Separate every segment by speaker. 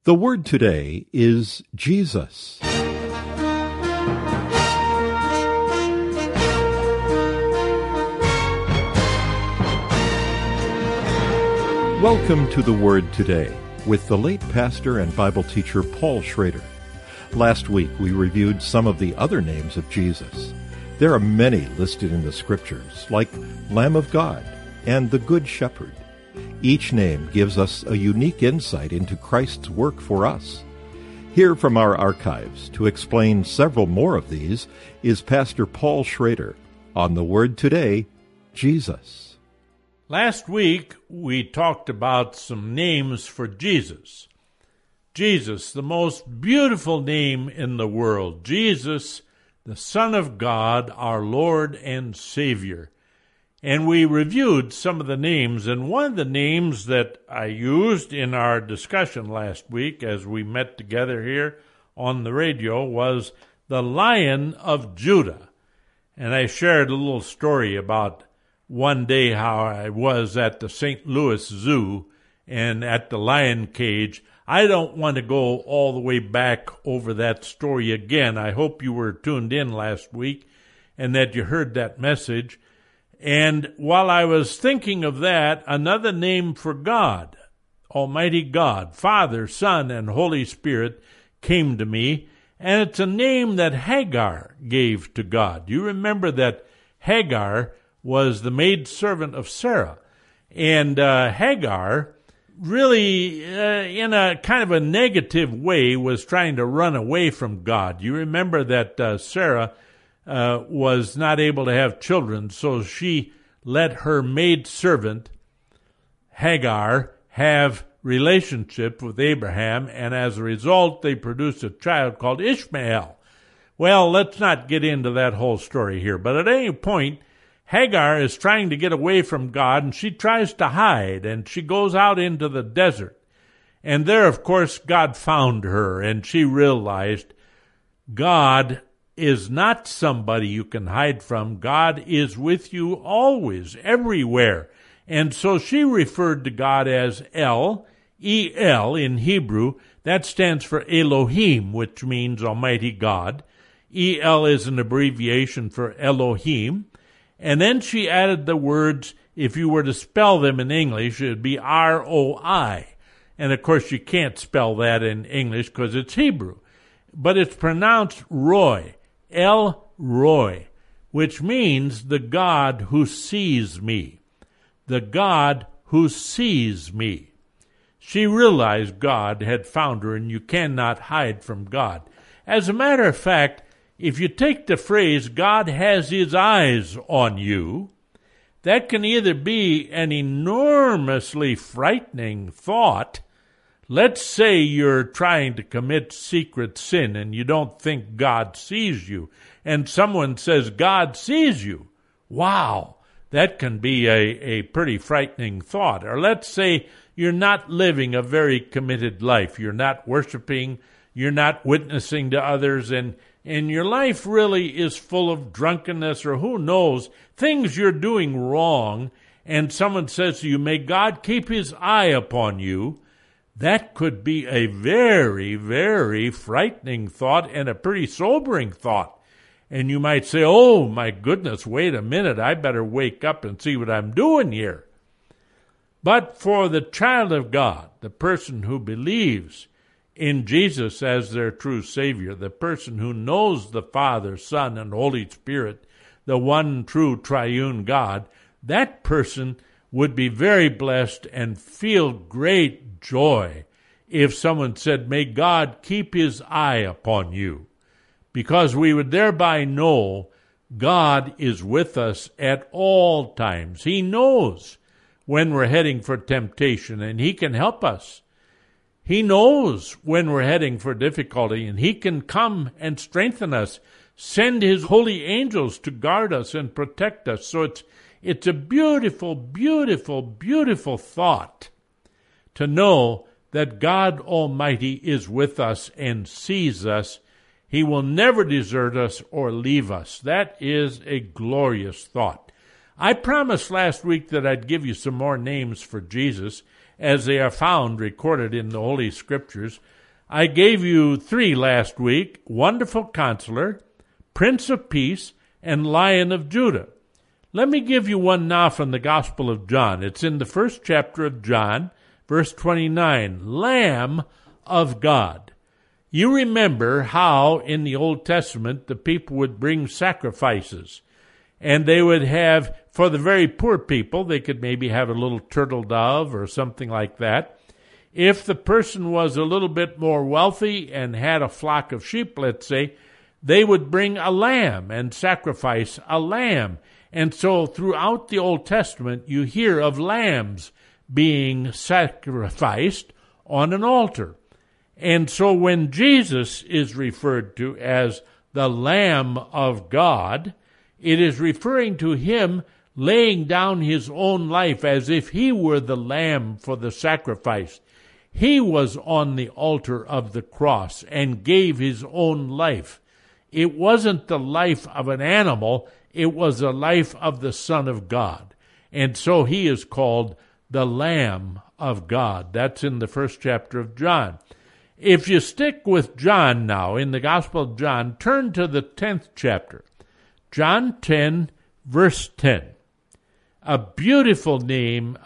Speaker 1: The word today is Jesus. Welcome to the Word Today with the late pastor and Bible teacher Paul Schrader. Last week we reviewed some of the other names of Jesus. There are many listed in the Scriptures, like Lamb of God and the Good Shepherd. Each name gives us a unique insight into Christ's work for us. Here from our archives to explain several more of these is Pastor Paul Schrader on the Word Today, Jesus.
Speaker 2: Last week, we talked about some names for Jesus. Jesus, the most beautiful name in the world. Jesus, the Son of God, our Lord and Savior. And we reviewed some of the names, and one of the names that I used in our discussion last week as we met together here on the radio was the Lion of Judah. And I shared a little story about one day how I was at the St. Louis Zoo and at the lion cage. I don't want to go all the way back over that story again. I hope you were tuned in last week and that you heard that message. And while I was thinking of that, another name for God, Almighty God, Father, Son, and Holy Spirit came to me, and it's a name that Hagar gave to God. You remember that Hagar was the maidservant of Sarah. And Hagar really, in a kind of a negative way, was trying to run away from God. You remember that Sarah was not able to have children, so she let her maidservant, Hagar, have relationship with Abraham, and as a result, they produced a child called Ishmael. Well, let's not get into that whole story here, but at any point, Hagar is trying to get away from God, and she tries to hide, and she goes out into the desert. And there, of course, God found her, and she realized God is not somebody you can hide from. God is with you always, everywhere. And so she referred to God as El, E-L in Hebrew. That stands for Elohim, which means Almighty God. E-L is an abbreviation for Elohim. And then she added the words, if you were to spell them in English, it would be R-O-I. And of course you can't spell that in English because it's Hebrew. But it's pronounced Roy, El-Roy, which means the God who sees me. The God who sees me. She realized God had found her, and you cannot hide from God. As a matter of fact, if you take the phrase, God has his eyes on you, that can either be an enormously frightening thought. Let's say you're trying to commit secret sin and you don't think God sees you, and someone says, God sees you. Wow, that can be a pretty frightening thought. Or let's say you're not living a very committed life. You're not worshiping, you're not witnessing to others, and your life really is full of drunkenness or who knows, things you're doing wrong, and someone says to you, may God keep his eye upon you. That could be a very, very frightening thought and a pretty sobering thought. And you might say, oh my goodness, wait a minute, I better wake up and see what I'm doing here. But for the child of God, the person who believes in Jesus as their true Savior, the person who knows the Father, Son, and Holy Spirit, the one true triune God, that person would be very blessed and feel great joy if someone said, may God keep his eye upon you, because we would thereby know God is with us at all times. He knows when we're heading for temptation, and he can help us. He knows when we're heading for difficulty, and he can come and strengthen us, send his holy angels to guard us and protect us. So it's a beautiful, beautiful, beautiful thought to know that God Almighty is with us and sees us. He will never desert us or leave us. That is a glorious thought. I promised last week that I'd give you some more names for Jesus, as they are found recorded in the Holy Scriptures. I gave you 3 last week: Wonderful Counselor, Prince of Peace, and Lion of Judah. Let me give you one now from the Gospel of John. It's in the 1st chapter of John, verse 29, Lamb of God. You remember how in the Old Testament the people would bring sacrifices, and they would have, for the very poor people, they could maybe have a little turtle dove or something like that. If the person was a little bit more wealthy and had a flock of sheep, let's say, they would bring a lamb and sacrifice a lamb. And so throughout the Old Testament, you hear of lambs being sacrificed on an altar. And so when Jesus is referred to as the Lamb of God, it is referring to him laying down his own life as if he were the lamb for the sacrifice. He was on the altar of the cross and gave his own life. It wasn't the life of an animal, it was the life of the Son of God. And so he is called the Lamb of God. That's in the 1st chapter of John. If you stick with John now, in the Gospel of John, turn to the 10th chapter. John 10, verse 10. A beautiful name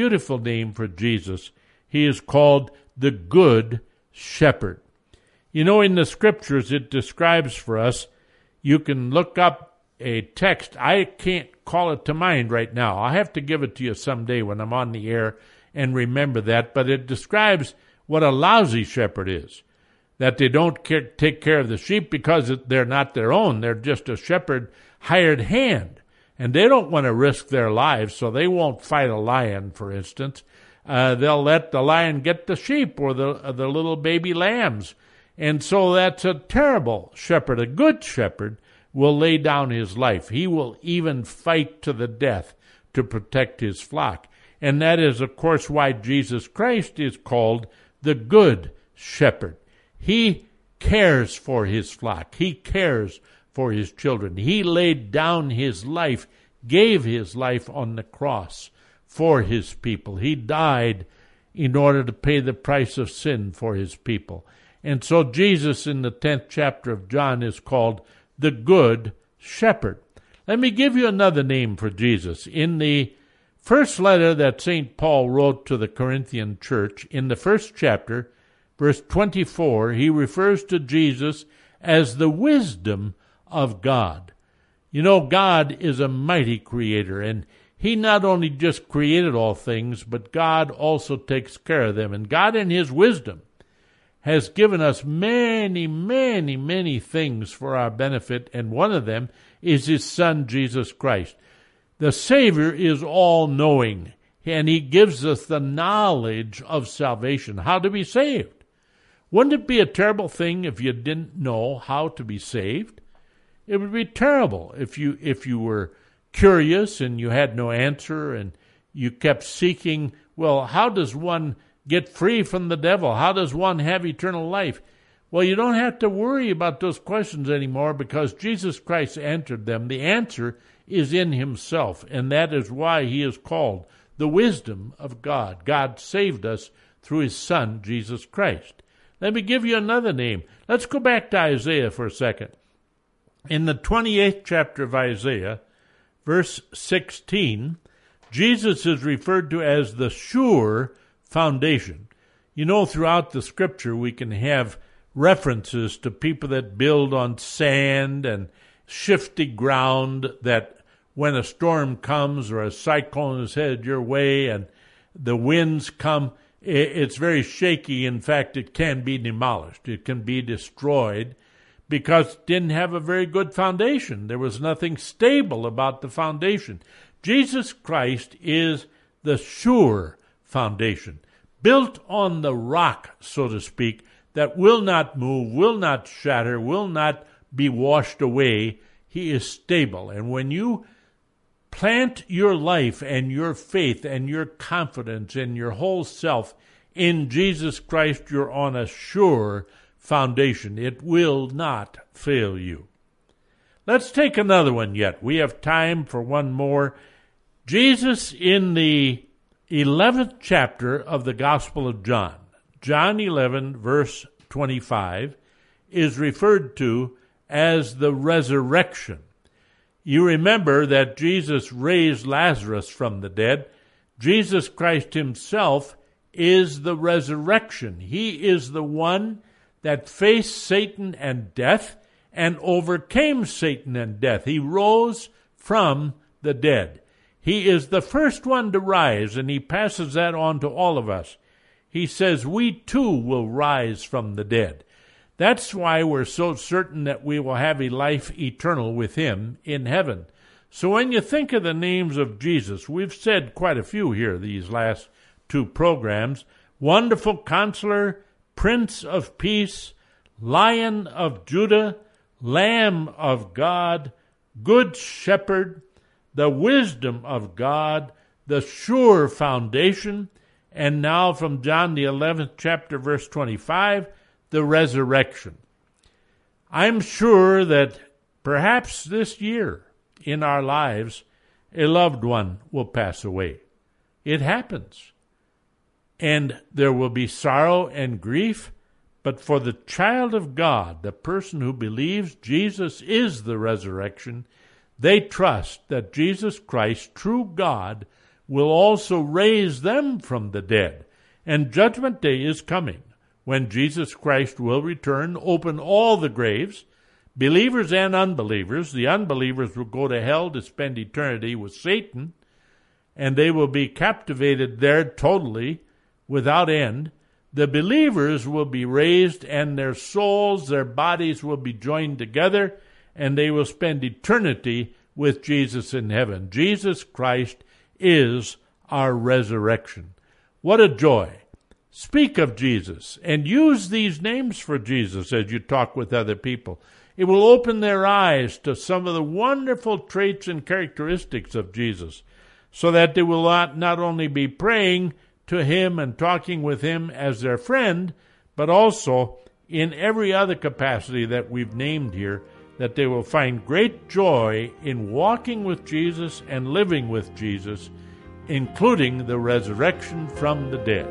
Speaker 2: for Jesus. He is called the Good Shepherd. You know, in the Scriptures, it describes for us, you can look up a text. I can't call it to mind right now. I'll have to give it to you someday when I'm on the air and remember that. But it describes what a lousy shepherd is, that they don't take care of the sheep because they're not their own. They're just a shepherd hired hand. And they don't want to risk their lives, so they won't fight a lion, for instance. They'll let the lion get the sheep or the little baby lambs. And so that's a terrible shepherd. A good shepherd will lay down his life. He will even fight to the death to protect his flock. And that is, of course, why Jesus Christ is called the Good Shepherd. He cares for his flock. He cares for his children. He laid down his life, gave his life on the cross for his people. He died in order to pay the price of sin for his people. And so Jesus in the 10th chapter of John is called the Good Shepherd. Let me give you another name for Jesus. In the first letter that St. Paul wrote to the Corinthian church, in the 1st chapter, verse 24, he refers to Jesus as the wisdom of God. You know, God is a mighty creator, and he not only just created all things, but God also takes care of them. And God in his wisdom has given us many, many, many things for our benefit, and one of them is his Son, Jesus Christ. The Savior is all-knowing, and he gives us the knowledge of salvation, how to be saved. Wouldn't it be a terrible thing if you didn't know how to be saved? It would be terrible if you were curious and you had no answer and you kept seeking, well, how does one get free from the devil? How does one have eternal life? Well, you don't have to worry about those questions anymore because Jesus Christ answered them. The answer is in himself, and that is why he is called the wisdom of God. God saved us through his Son, Jesus Christ. Let me give you another name. Let's go back to Isaiah for a second. In the 28th chapter of Isaiah, verse 16, Jesus is referred to as the sure foundation. You know, throughout the Scripture, we can have references to people that build on sand and shifty ground, that when a storm comes or a cyclone is headed your way and the winds come, it's very shaky. In fact, it can be demolished. It can be destroyed because it didn't have a very good foundation. There was nothing stable about the foundation. Jesus Christ is the sure foundation, built on the rock, so to speak, that will not move, will not shatter, will not be washed away. He is stable. And when you plant your life and your faith and your confidence and your whole self in Jesus Christ, you're on a sure foundation. It will not fail you. Let's take another one yet. We have time for one more. Jesus in the 11th chapter of the Gospel of John, John 11, verse 25, is referred to as the resurrection. You remember that Jesus raised Lazarus from the dead. Jesus Christ himself is the resurrection. He is the one that faced Satan and death and overcame Satan and death. He rose from the dead. He is the first one to rise, and he passes that on to all of us. He says, we too will rise from the dead. That's why we're so certain that we will have a life eternal with him in heaven. So when you think of the names of Jesus, we've said quite a few here these last two programs: Wonderful Counselor, Prince of Peace, Lion of Judah, Lamb of God, Good Shepherd, the Wisdom of God, the Sure Foundation, and now from John the 11th chapter, verse 25, the resurrection. I'm sure that perhaps this year in our lives, a loved one will pass away. It happens. And there will be sorrow and grief, but for the child of God, the person who believes Jesus is the resurrection, they trust that Jesus Christ, true God, will also raise them from the dead. And Judgment Day is coming, when Jesus Christ will return, open all the graves, believers and unbelievers. The unbelievers will go to hell to spend eternity with Satan, and they will be captivated there totally, without end. The believers will be raised, and their souls, their bodies will be joined together, and they will spend eternity with Jesus in heaven. Jesus Christ is our resurrection. What a joy. Speak of Jesus and use these names for Jesus as you talk with other people. It will open their eyes to some of the wonderful traits and characteristics of Jesus, so that they will not only be praying to him and talking with him as their friend, but also in every other capacity that we've named here, that they will find great joy in walking with Jesus and living with Jesus, including the resurrection from the dead.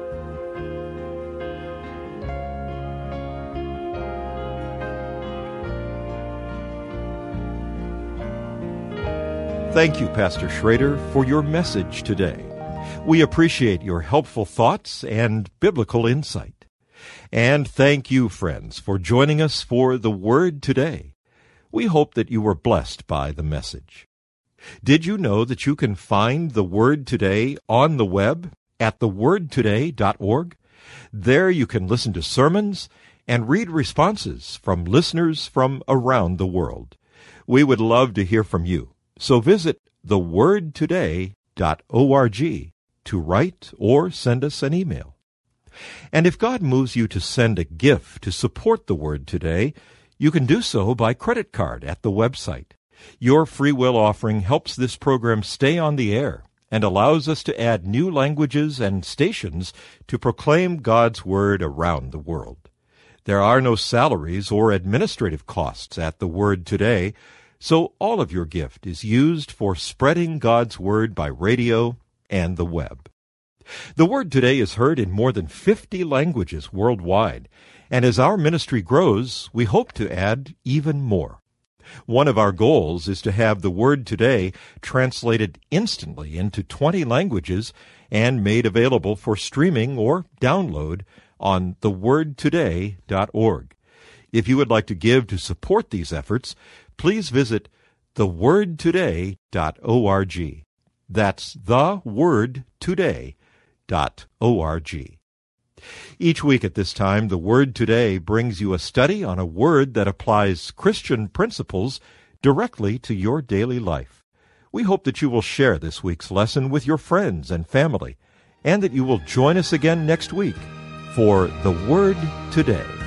Speaker 1: Thank you, Pastor Schrader, for your message today. We appreciate your helpful thoughts and biblical insight. And thank you, friends, for joining us for The Word Today. We hope that you were blessed by the message. Did you know that you can find The Word Today on the web at thewordtoday.org? There you can listen to sermons and read responses from listeners from around the world. We would love to hear from you. So visit thewordtoday.org to write or send us an email. And if God moves you to send a gift to support The Word Today, you can do so by credit card at the website. Your free will offering helps this program stay on the air and allows us to add new languages and stations to proclaim God's Word around the world. There are no salaries or administrative costs at The Word Today, so all of your gift is used for spreading God's Word by radio and the web. The Word Today is heard in more than 50 languages worldwide, and as our ministry grows, we hope to add even more. One of our goals is to have The Word Today translated instantly into 20 languages and made available for streaming or download on thewordtoday.org. If you would like to give to support these efforts, please visit thewordtoday.org. That's thewordtoday.org. Each week at this time, The Word Today brings you a study on a word that applies Christian principles directly to your daily life. We hope that you will share this week's lesson with your friends and family, and that you will join us again next week for The Word Today.